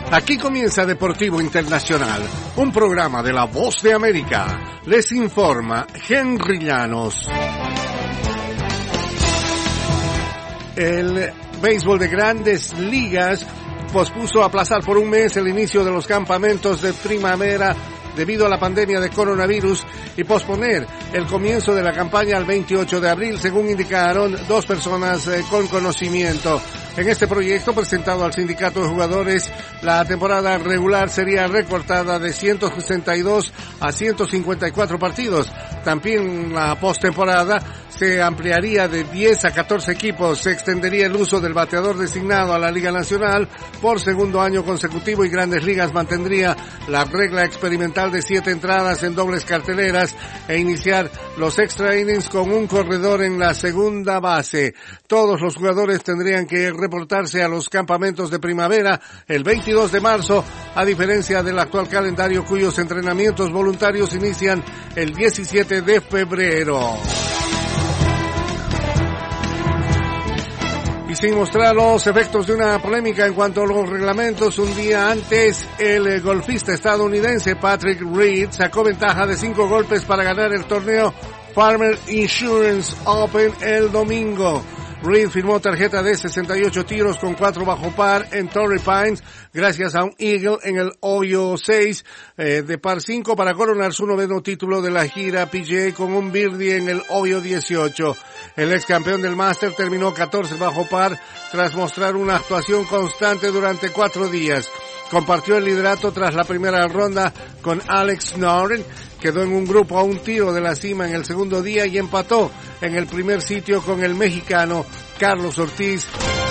Aquí comienza Deportivo Internacional, un programa de La Voz de América. Les informa Henry Llanos. El béisbol de Grandes Ligas pospuso aplazar por un mes el inicio de los campamentos de primavera debido a la pandemia de coronavirus y posponer el comienzo de la campaña al 28 de abril, según indicaron dos personas con conocimiento. En este proyecto presentado al sindicato de jugadores, la temporada regular sería recortada de 162 a 154 partidos. También la postemporada se ampliaría de 10 a 14 equipos. Se extendería el uso del bateador designado a la Liga Nacional por segundo año consecutivo y Grandes Ligas mantendría la regla experimental de 7 entradas en dobles carteleras e iniciar los extra innings con un corredor en la segunda base. Todos los jugadores tendrían que reportarse a los campamentos de primavera el 22 de marzo, a diferencia del actual calendario cuyos entrenamientos voluntarios inician el 17 de febrero. Y sin mostrar los efectos de una polémica en cuanto a los reglamentos, un día antes el golfista estadounidense Patrick Reed sacó ventaja de 5 golpes para ganar el torneo Farmer Insurance Open el domingo. Reed firmó tarjeta de 68 tiros con 4 bajo par en Torrey Pines gracias a un eagle en el hoyo 6 de par 5 para coronar su 9º título de la gira PGA con un birdie en el hoyo 18. El ex campeón del Master terminó 14 bajo par tras mostrar una actuación constante durante 4 días. Compartió el liderato tras la primera ronda con Alex Noren, quedó en un grupo a un tiro de la cima en el segundo día y empató en el primer sitio con el mexicano Carlos Ortiz.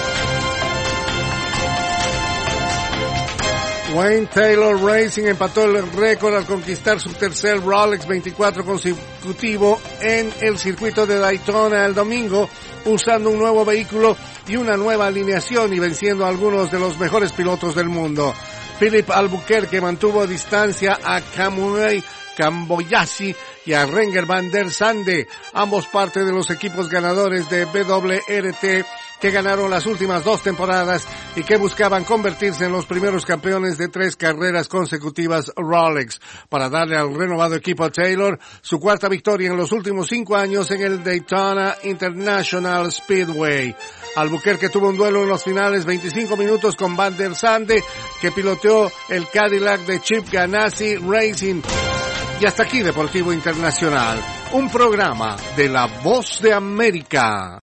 Wayne Taylor Racing empató el récord al conquistar su tercer Rolex 24 consecutivo en el circuito de Daytona el domingo, usando un nuevo vehículo y una nueva alineación y venciendo a algunos de los mejores pilotos del mundo. Philip Albuquerque mantuvo distancia a Kamui Kamboyasi y a Renger van der Sande, ambos parte de los equipos ganadores de WRT que ganaron las últimas 2 temporadas y que buscaban convertirse en los primeros campeones de 3 carreras consecutivas Rolex, para darle al renovado equipo Taylor su 4ª victoria en los últimos 5 años en el Daytona International Speedway. Albuquerque tuvo un duelo en los finales 25 minutos con Van der Sande, que piloteó el Cadillac de Chip Ganassi Racing. Y hasta aquí Deportivo Internacional, un programa de La Voz de América.